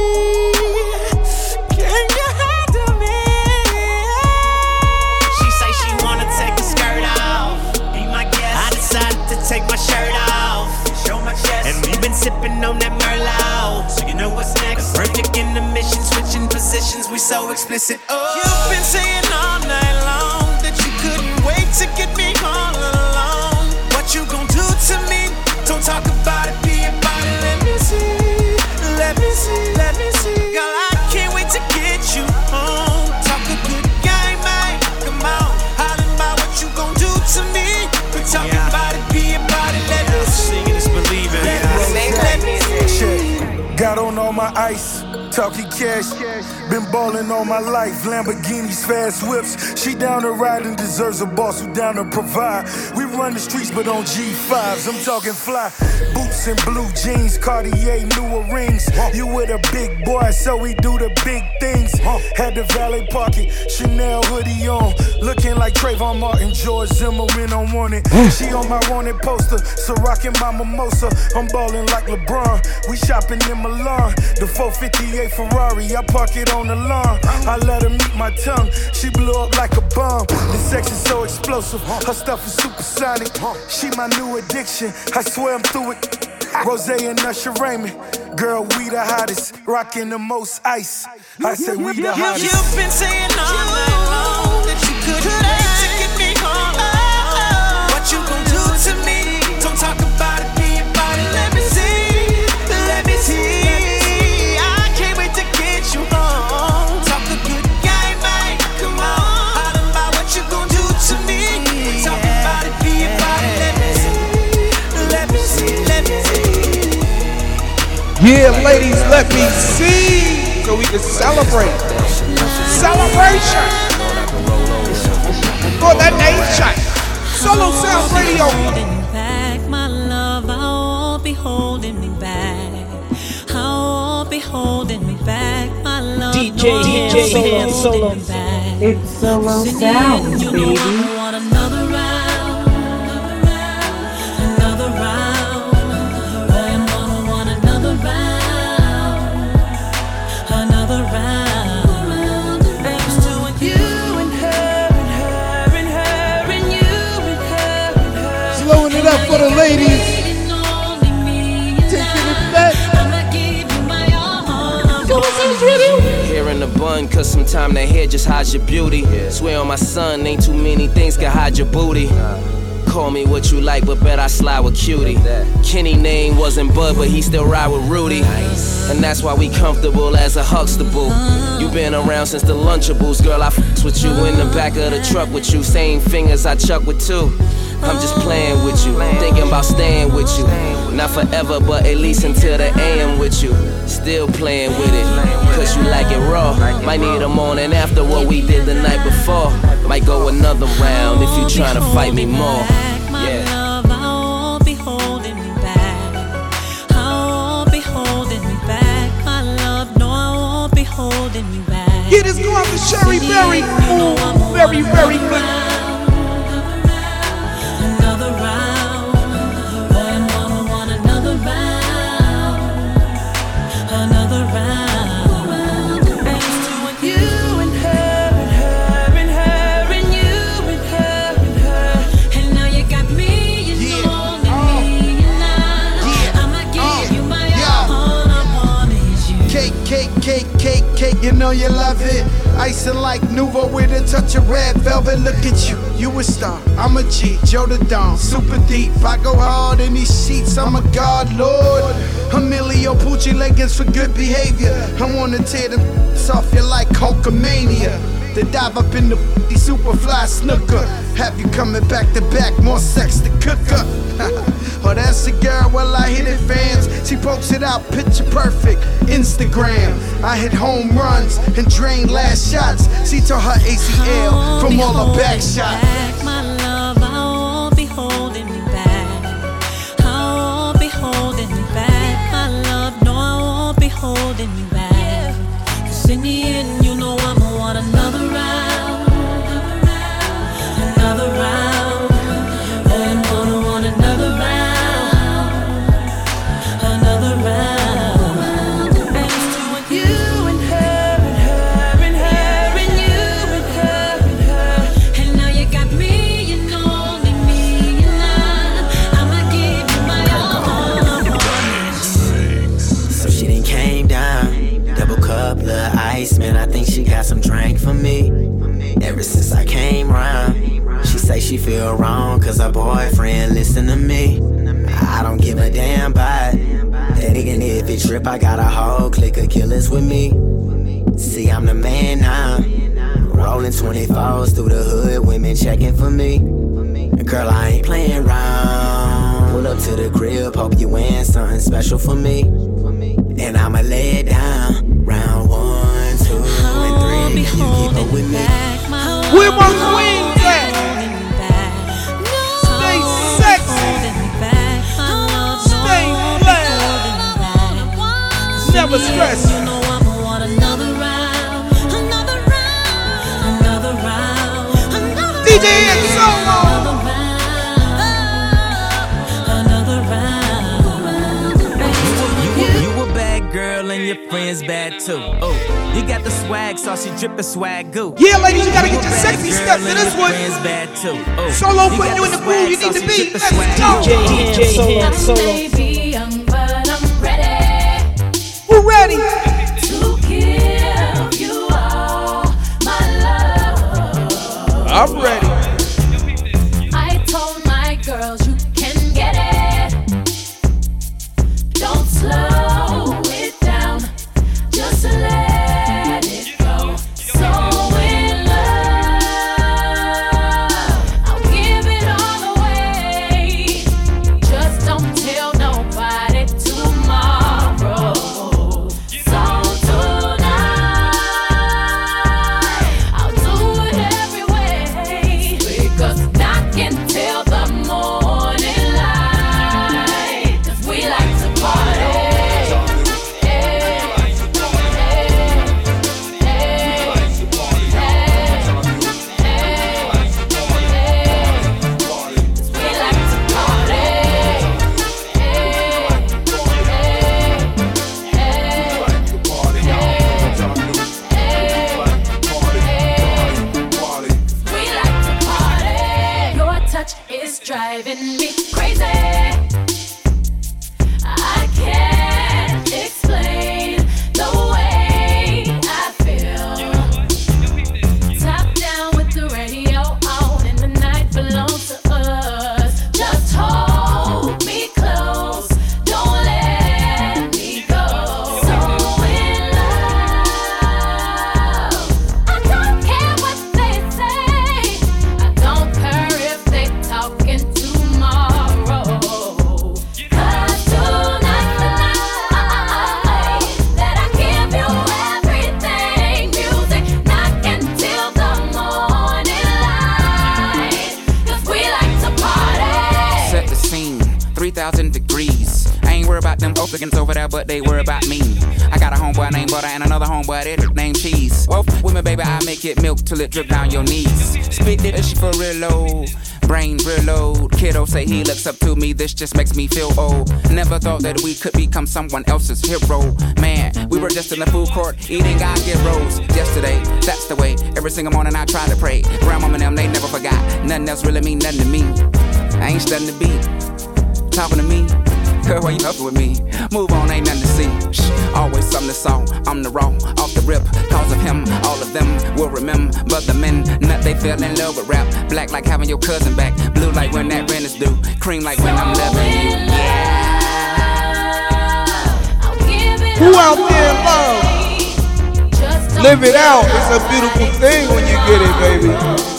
Can you handle me? Take my shirt off, show my chest, and we've been sipping on that Merlot. So you know what's next? Perfect in the mission, switching positions. We so explicit. Oh, you've been saying all night long that you couldn't wait to get me all alone. What you gon' do to me? Don't talk about it, be about it. Let me see, let me see, let me see. Girl, I can't wait to get you home. Talk a good game, man. Come on, hollering about what you gon' do to me. We're talking about it, be about it. Let me see. Singing is believing. Let me see. Got on all my ice, talking cash. Been ballin' all my life, Lamborghinis, fast whips. She down to ride and deserves a boss who down to provide. We run the streets, but on G5s. I'm talking fly, boots and blue jeans, Cartier, newer rings. You with a big boy, so we do the big things. Had the valet pocket, Chanel hoodie on, looking like Trayvon Martin, George Zimmerman on wanted. She on my wanted poster, so rockin' my mimosa. I'm ballin' like LeBron. We shopping in Milan, the 458 Ferrari. I park it on the lawn. I let her meet my tongue. She blew up like a bomb. The sex is so explosive. Her stuff is supersonic. She my new addiction. I swear I'm through it. Rose and Usher Raymond. Girl, we the hottest. Rockin' the most ice. I say we the hottest. You've been saying all night long that you couldn't wait to get me home. What you gon' do to me? Don't talk about it, be about it. Let me see, let me see. I can't wait to get you home. Talk a good game, man. Come on, hollering about what you gon' do to me. Talk about it, be about it. Let me see, let me see, let me see. Yeah, ladies, let me see, so we can celebrate. Celebration for the nation. Solo Sound Radio. Back, my love, I won't be holding me back. I won't be holding me back, my love. DJ Han Solo. It's Solo Sounds, baby. Want another round, another round. I'm gonna want another round, another round. I'm still with you and her and her and her and you and her and her. Slowing it up for the ladies. Taking it back. Solo Sounds Radio. Hair in the bun, cause sometimes that hair just hides your beauty. Swear on my son, ain't too many things can hide your booty. Call me what you like, but bet I slide with Cutie. Kenny name wasn't Bud, but he still ride with Rudy. And that's why we comfortable as a Huxtable. You been around since the Lunchables, girl, I f***s with you. In the back of the truck with you, same fingers I chuck with two. I'm just playing with you, thinking about staying with you. Not forever, but at least until the AM with you. Still playing with it, cause you like it raw. Might need a morning after what we did the night before. Might go another round if you tryna fight me more. Yeah. Get this going for Sherry Berry. Ooh, very, very good. Another round. I'm gonna want another round. Another round. Thanks to you and her and her and her and you and her and her. And now you got me, you know, and me and I'ma give you my all I want is you. Cake, cake, cake, cake, cake, you know you love it. Icing like Nouveau with a touch of red velvet. Look at you, you a star, I'm a G, Joe the Don, super deep. I go hard in these sheets, I'm a god, Lord. Emilio Pucci leggings for good behavior. I wanna tear them off you like Hulkamania. To dive up in the super fly snooker. Have you coming back to back, more sex to cook up. Oh, that's the girl, well I hit it fans. She pokes it out, picture perfect, Instagram. I hit home runs and drained last shots. She tore her ACL from all her back shots. My love, I won't be holding me back. I won't be holding me back. My love, no, I won't be holding me back. 'Cause in the end, you know I'ma want another round. Another round. I'm gonna want another round. Another round. Thanks to you and her and her and her and you and her and her. And now you got me, you know, only me and I'ma give you my all. So she done came down, double cup, little ice, man. I think she got some drink for me. Ever since I came round, she say she feel wrong 'cause her boyfriend listen to me. I don't give a damn about it. Then again, if it trip, I got a whole clique of killers with me. See, I'm the man now, rolling 24s through the hood, women checking for me. Girl, I ain't playing round. Pull up to the crib, hope you wearing something special for me. And I'ma lay it down. Round 1, 2, and 3. Can you keep up with me? Where my queens at? Stay sexy. Stay flat. Never stress. You know I'ma want another round. Another round. Another round. DJ and Solo. Another round. You a bad girl and your friends bad too. Oh, you got the swag, so she drippin' swag goo. Yeah, ladies, you gotta get your sexy steps to this one. Friends bad too. Oh, Solo putting you in the groove you need to be. Let's go. DJ Solo. Maybe young, but I'm ready. Who ready? To give you all my love. I'm ready. I told my girls you can get it. Don't slow it down. Just let it go. So in love, I'll give it all away. Just don't tell nobody tomorrow. So tonight, I'll do it every way. Because knock until the morning light. 'Cause we like to party. Is driving me crazy. I can't explain the way I feel. Top down with the radio on, and the night belongs to us. Just hold me close, don't let me go. So in love, I don't care what they say. I don't care if they talking tomorrow. 'Cause tonight's the night that I give you everything. Music knocking till the morning light. 'Cause we like to party. Set the scene, 3,000 degrees. I ain't worried about them Ophicans over there, but they worry about me. I got a homeboy named Butter and another homeboy that named Cheese. Well, with me, baby, I make it milk till it drip down your knees. Spit this shit for real low, brain real low. Kiddo say he looks up to me, this just makes me feel old. Never thought that we could become someone else's hero. Man, we were just in the food court eating God get rolls. Yesterday, that's the way. Every single morning I try to pray. Grandmama and them, they never forgot. Nothing else really mean nothing to me. I ain't studying the beat. Talking to me. Girl, why you up with me? Move on, ain't nothing to see. Shh, always something to saw. I'm the raw, off the rip. Cause of him, all of them will remember. But the men, nut, they fell in love with rap. Black like having your cousin back. Blue like when that rent is due. Cream like when I'm loving you. Yeah. Who out there in love? Live it out. It's a beautiful thing when you get it, baby.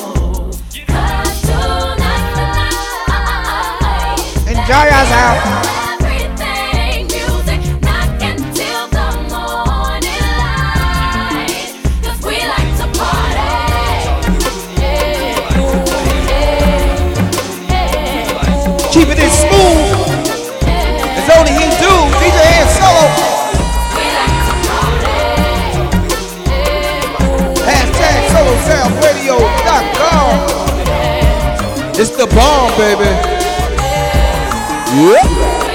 And Jaya's out. Keeping it smooth, as only he do. DJ Han Solo. Hashtag SoloSoundRadio.com. It's the bomb, baby. Yep.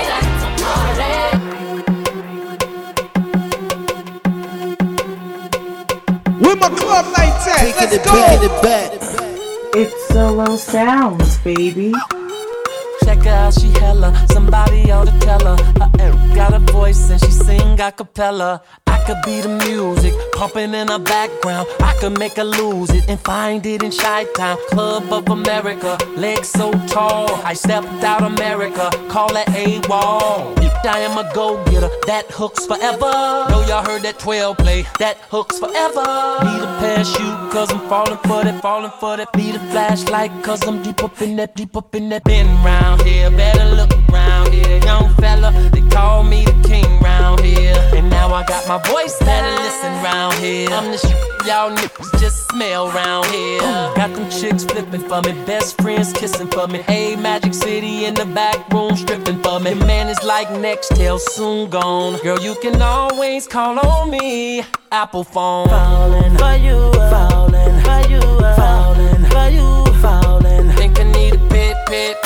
With my club nights at, let's go. It's Solo Sounds, baby. Check her out, she hella. Somebody ought to tell her. Her got a voice and she sing a cappella. I could be the music pumping in her background. I could make her lose it and find it in Chi-Town. Club of America, legs so tall. I stepped out America, call that AWOL. I am a go-getter, that hooks forever. Know y'all heard that 12 play, that hooks forever. Need a parachute cause I'm falling for that, falling for that. Need a flashlight cause I'm deep up in that, deep up in that. Been round here, better look around here. Young fella, they call me the king round here. And now I got my voice, better listen round here. I'm the shit y'all niggas just smell round here. Got them chicks flipping for me, best friends kissing for me. Hey, Magic City in the back room stripping for me. Your man is like Nextel, soon gone. Girl, you can always call on me. Apple phone. Falling for you, falling for you, falling for you, falling. Think I need a pit.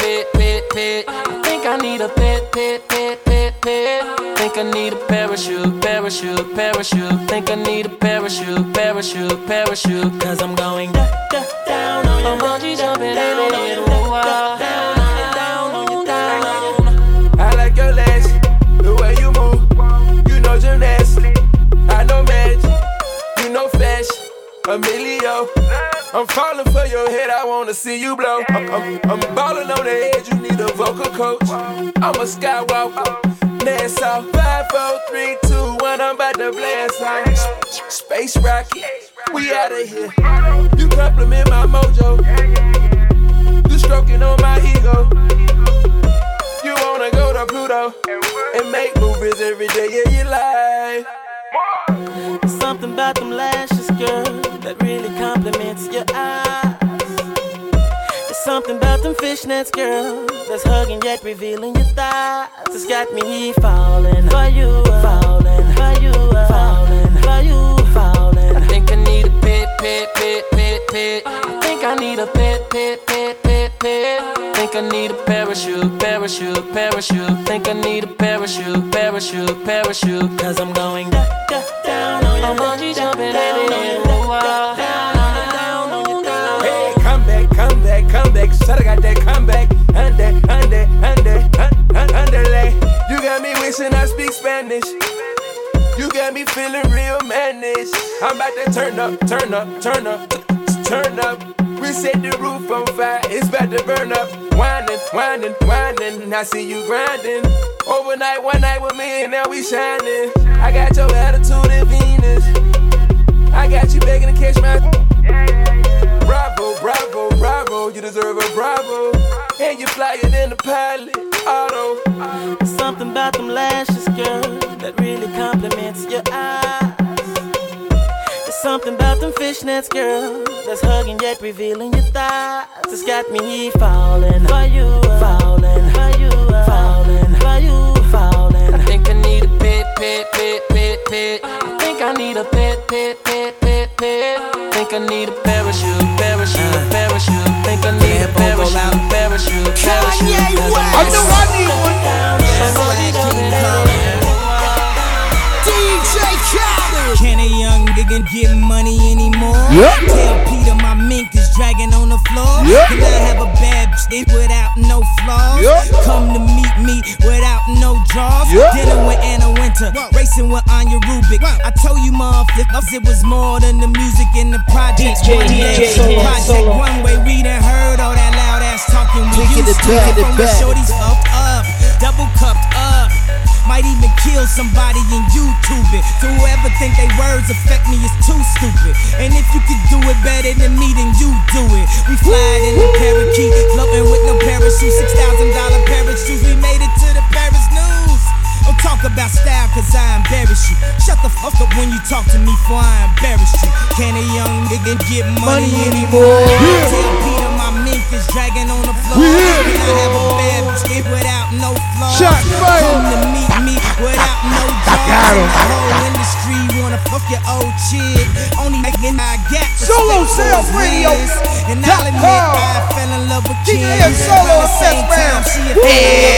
I think I need a pit. Think I need a parachute. Think I need a parachute. Cause I'm going down on you. I'm bungee jumping in it. Down on you. I like your legs, the way you move. You know gymnastics, I know magic. You know fashion, Emilio. I'm falling for your head, I wanna see you blow. I'm balling on the edge, you need a vocal coach. I'm a skywalker, NASA. 5, 4, 3, 2, 1, I'm about to blast out. Space rocket, we outta here. You compliment my mojo. You stroking on my ego. You wanna go to Pluto and make movies every day of your life. Something about them lashes, girl, that really compliments your eyes. There's something about them fishnets, girl, that's hugging yet revealing your thighs. It's got me falling for you, falling for you, falling for you, falling. I think I need a pit. I think I need a pit. Think I need a parachute. Think I need a parachute. Cause I'm going down on you. I'm bungee jumping down on you. Hey, come back. Shut I got that comeback. Underlay. You got me wishing I speak Spanish. You got me feeling real madness. I'm about to turn up. We set the roof on fire, it's about to burn up. Winding. I see you grinding. Overnight, one night with me, and now we shining. I got your attitude in Venus. I got you begging to catch my. Bravo, you deserve a bravo. And you flyer than the pilot, auto. There's something about them lashes, girl, that really compliments your eyes. There's something about them fishnets, girl, that's hugging yet revealing your thighs. It's got me falling for you, falling for you, falling for you, falling. need a pet. Think I need a parachute. Think I need a parachute. I know I need one. DJ Khaled. Can a young nigga get money anymore? Yep. Tell Peter my mink is dragging on the floor. Yep. Can I have a bad bitch without no flaws? Yep. Come to meet me without no draws. Yep. Dinner with Anna Winter, racing with Anya Rubik. I told you motherfuckers it was more than the music in the projects. Project One Way, we done heard all that loud ass talking. We used to from the shorties fucked up, double cupped up. Might even kill somebody and YouTube it. So whoever think they words affect me is too stupid. And if you could do it better than me, then you do it. We flying in the parakeet, floating with no parachute, $6,000 parachutes. We made it to the Paris news. Don't talk about style cause I embarrass you. Shut the fuck up when you talk to me for I embarrass you. Can a young nigga get money anymore? Tell Peter my mink is dragging on the floor. Can I have a bad bitch without no flaws? Come to meet me without no jaws. The whole industry wanna fuck your old chick. Only making I got Solo Sound Radio. And I'll admit I fell in love with Kim. Solo Sound Radio.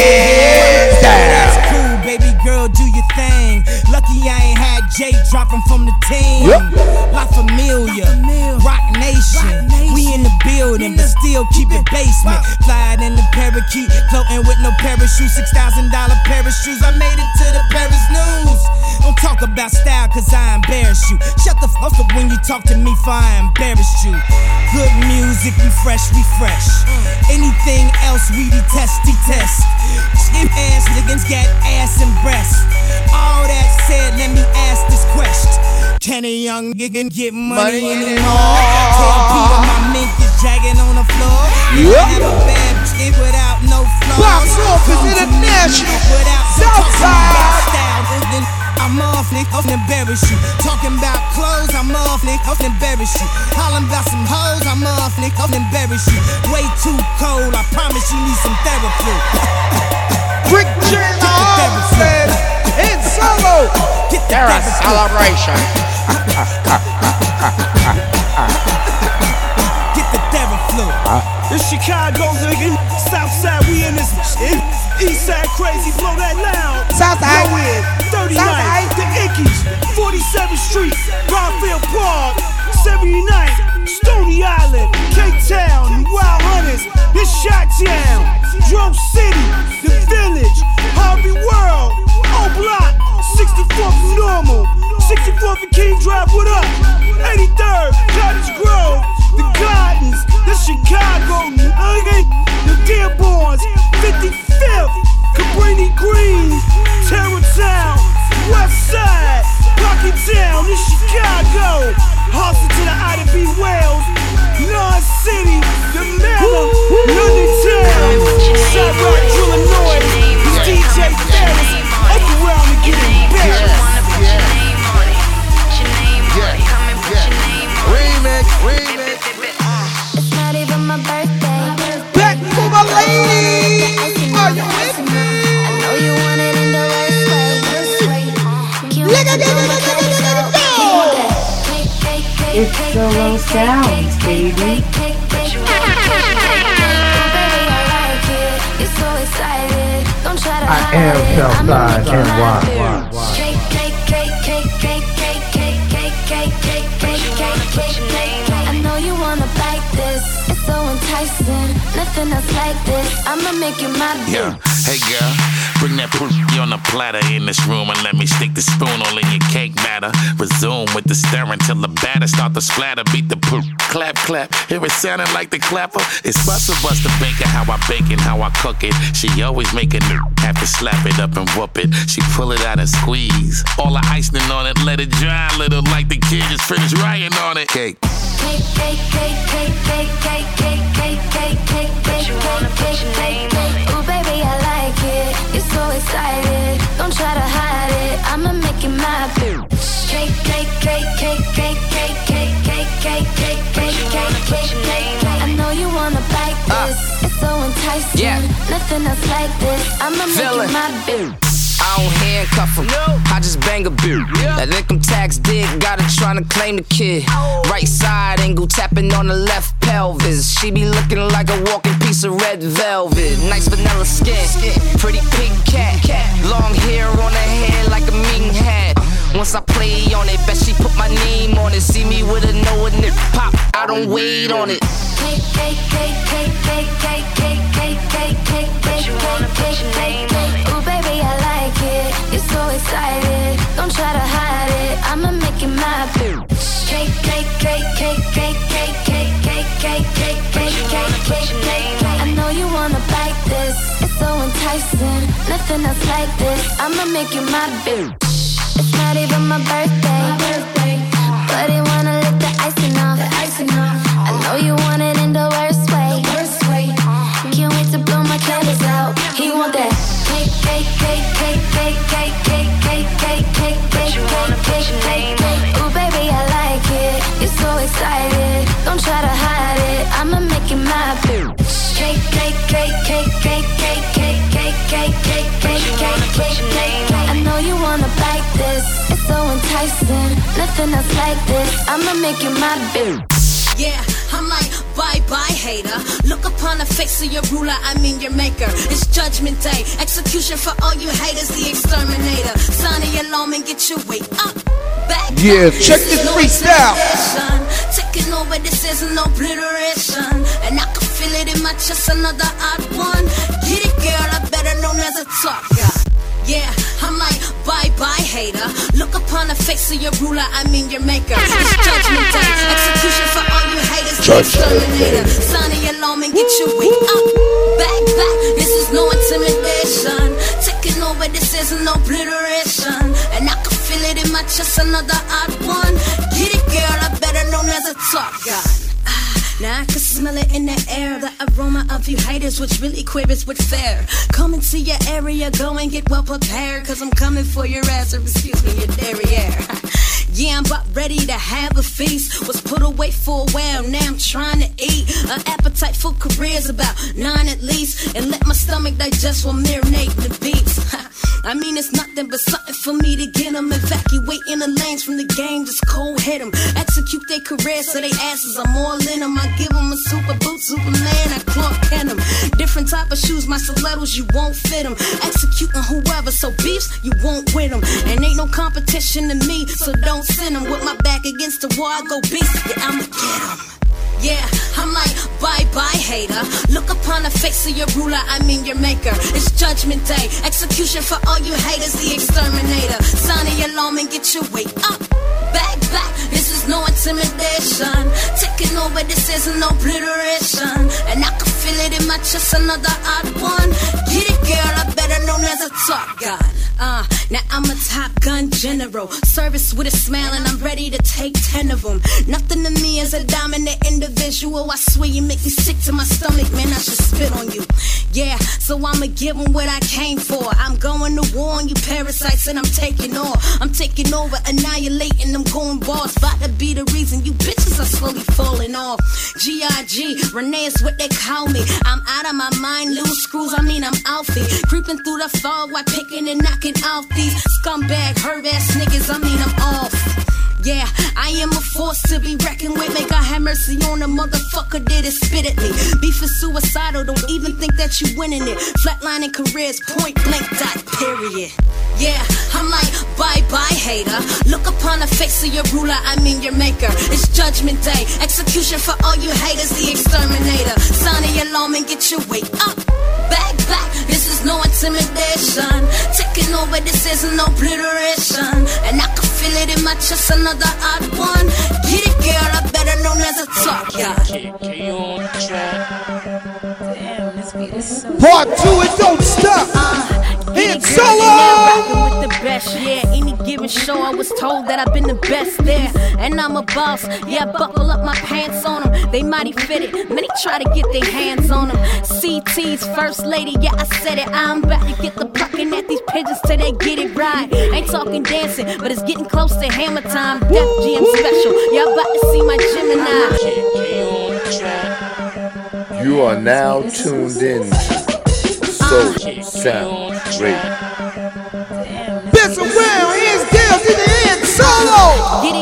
That's cool, baby girl, do your thing. Lucky I ain't had Jay dropping from the team. La Familia, Rock Nation. We in the building, but still keep it basement. Flying in the parakeet, floating with no parachute. $6,000 parachutes. I made it to the Paris news. Don't talk about style cause I embarrass you. Shut the fuck up when you talk to me for I embarrassed you. Good music, we fresh. Anything else we detest. Skin ass niggas got ass and breasts. All that said, let me ask this question. Can a young nigga get money anymore? Tell Peter my mink is dragging on the floor. You have a bad bitch without no flaws. Box Office International. Southside. I'm off, nigga, embarrass you. Talking about clothes, I'm off, nigga, embarrass you. Hollin' about some hoes, I'm off, nigga, embarrass you. Way too cold, I promise you need some therapy. Rick James says, in solo. There is celebration. Get the therapy. It's Chicago, nigga. Southside, we in this shit. Eastside crazy, blow that loud. Southside. Go in. 39th, the Ickies. 47th Street, Garfield Park. 79th, Stony Island, K-Town, Wild Hunters. It's Chi-Town, Drum City, The Village, Harvey World, O-Block, 64th Normal, 64th and King Drive, what up? 83rd, Cottage Grove, The Gardens, the Chicago, the Dearborns, 55th, Cabrini Green, Terrortown, West Side, Rocky Town, in Chicago, Austin to the Ida B. Wells, North City, the Manor, London Town, South Rock, Illinois, DJ Ferris, up around and get embarrassed. Remix. It's not even my birthday. Back for my lady. Are you with me? I know you want it in the worst way. It's Solo Sounds, baby. I am Southside NY. I know you wanna bite this. It's so enticing. Nothing else like this. I'ma make you my bitch. Yeah, hey girl, bring that poopy on a platter in this room and let me stick the spoon all in your cake batter. Resume with the stirring till the batter start to splatter. Beat the poop, clap, clap. Hear it sounding like the clapper. It's Buster Baker, how I bake it, how I cook it. She always make a have to slap it up and whoop it. She pull it out and squeeze. All the icing on it, let it dry a little like the kid just finished writing on it. Cake. Cake, cake, cake, cake, cake, cake, cake, cake, cake, cake, cake, cake, cake. Ooh, baby, I like it. You're so excited. Don't try to hide it. I'ma make it my bitch. Cake, cake, cake, cake, cake, cake, cake, cake, cake, cake, cake, cake, cake. I know you wanna bite this. It's so enticing. Nothing else like this. I'ma make it my bitch. I don't handcuff him. I just bang a beer. That income tax dig got her tryna claim the kid. Right side angle tapping on the left pelvis. She be looking like a walking piece of red velvet. Nice vanilla skin, pretty pink cat. Long hair on her head like a meeting hat. Once I play on it, bet she put my name on it. See me with a no and it pop, I don't wait on it. Ooh, baby, I like it. You're so excited. Don't try to hide it. I'ma make it my bitch. I know you wanna bite this. It's so enticing. Nothing else like this. I'ma make you my bitch. It's not even my birthday. But you wanna lick the icing off. I know you want it in the worst way. Can't wait to blow my candles out. He want that cake. Ooh, baby, I like it. You're so excited. Don't try to hide it. I'ma make it my bitch. I know you wanna bite this. It's so enticing. Nothing else like this. I'ma make you my bitch. Yeah, I'm like, bye-bye, hater. Look upon the face of your ruler, I mean your maker. It's judgment day, execution for all you haters, the exterminator. Sound the alarm and get your weight up. Back yeah, check this freestyle. Taking over, this is an obliteration. And I can feel it in my chest, another odd one. Get it, girl, I better known as a talker. Yeah, I'm like, bye-bye, hater. Look upon the face of your ruler, I mean your maker. It's judgment day, execution for all you haters, the exterminator. Sound the alarm and get your weight up. Back, this is no intimidation. Taking over, this is an obliteration. And I can feel it in my chest, another odd one. Get it, girl, I better known as a talk god. Now I can smell it in the air, the aroma of you haters, which really quivers with fear. Come into your area, go and get well prepared, cause I'm coming for your ass, or excuse me, your derriere. Yeah, I'm about ready to have a feast. Was put away for a while, now I'm trying to eat. An appetite for careers, about 9 at least. And let my stomach digest while marinating the beats. I mean, it's nothing but something for me to get them. Evacuating the lanes from the game, just cold hit them. Execute their careers so they asses, I'm all in them. I give them a super boot, Superman, I Clark Kent them. Different type of shoes, my stilettos, you won't fit them. Executing whoever, so beefs, you won't win them. And ain't no competition to me, so don't send them. With my back against the wall, I go beast, yeah, I'ma get them. Yeah, I'm like, bye-bye, hater. Look upon the face of your ruler, I mean your maker. It's judgment day, execution for all you haters, the exterminator. Sound the alarm and get your weight up. Back, this is no intimidation. Taking over, this is an obliteration. And I can feel it in my chest, another odd one. Get it, girl, I better known as a talk god. Now I'm a Top Gun general. Service with a smile and I'm ready to take 10 of them. Nothing to me is a dominant individual. I swear you make me sick to my stomach, man, I should spit on you. Yeah, so I'ma give them what I came for. I'm going to war on you parasites and I'm taking on. I'm taking over, annihilating them going balls. About to be the reason you bitches are slowly falling off. G.I.G. Renee is what they call me. I'm out of my mind, loose screws, I mean I'm outfit. Creeping through the fog while picking and knocking off these scumbag, herb-ass niggas, I mean I'm off. Yeah, I am a force to be reckoned with. May God have mercy on a motherfucker that is spit at me. Beef is suicidal, don't even think that you winning it. Flatlining careers, point blank, dot, period. Yeah, I'm like, bye-bye, hater. Look upon the face of your ruler, I mean your maker. It's judgment day, execution for all you haters, the exterminator. Sound the alarm and get your weight up. Back, this is no intimidation. Taking over, this is an obliteration. And I can feel it in my chest, another odd one. Get it, girl, I better known as a talk, Damn, this beat is so Part 2, it don't stop. Hit solo! With the best, yeah. Any given show, I was told that I've been the best there. And I'm a boss, yeah. Buckle up my pants on them. They mighty fitted, many try to get their hands on them. CT's first lady, yeah, I said it. I'm about to get the plucking at these pigeons till they get it right. Ain't talking dancing, but it's getting close to hammer time. Def Jam special, y'all about to see my Gemini. You are now tuned in to Soul Sound Radio.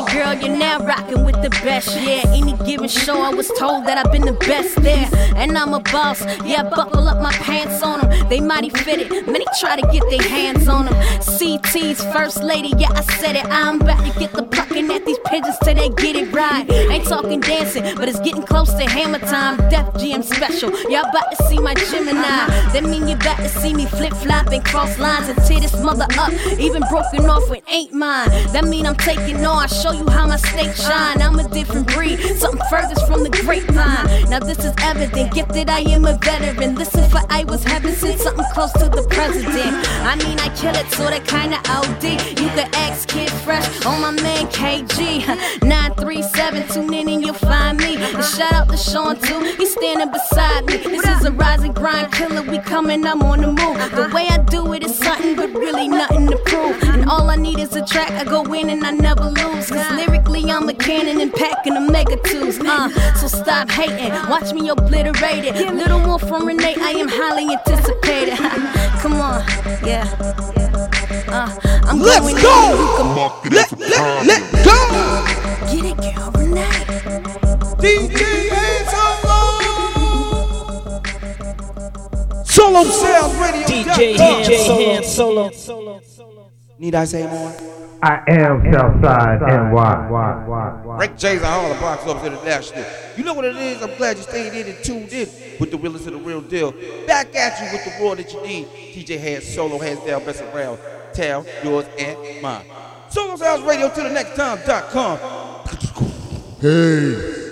Girl, you're now rocking with the best, yeah. Any given show, I was told that I've been the best there. And I'm a boss, yeah, buckle up my pants on them. They mighty fitted, many try to get their hands on them. CT's first lady, yeah, I said it. I'm about to get the plucking at these pigeons till they get it right. Ain't talking dancing, but it's getting close to hammer time. Def Jam special, y'all about to see my Gemini. That mean you about to see me flip-flop and cross lines and tear this mother up. Even broken off with ain't mine. That mean I'm taking on, I show you how my steak shine. I'm a different breed, something furthest from the grapevine. Now this is evident, gifted I am a veteran. Listen for I was heaven sent, something close to the president. I mean I kill it, so that kinda OD. You can ask Kid Fresh on my man KG. 937, tune in and you'll find me. And shout out to Sean too, he's standing beside me. This is a rise and grind killer, we coming, I'm on the move. The way I do it is something, but really nothing to prove. And all I need is a track, I go in and I never lose. Cause lyrically I'm a cannon and packing the mega twos. So stop hating, watch me obliterate it. Little more from Renee, I am highly anticipated. Come on, yeah. I'm Let's going go! Let go! Get it, girl, Renee. DJ Solo Sounds Radio. DJ Solo. Need I say more? I am Southside NY. Rick James and Harlem Box Office International. You know what it is? I'm glad you stayed in and tuned in with the realest of the real deal. Back at you with the raw that you need. TJ Hands Solo, hands down, best around. Town, yours and mine. Solo Sounds Radio till the next time.com. Hey.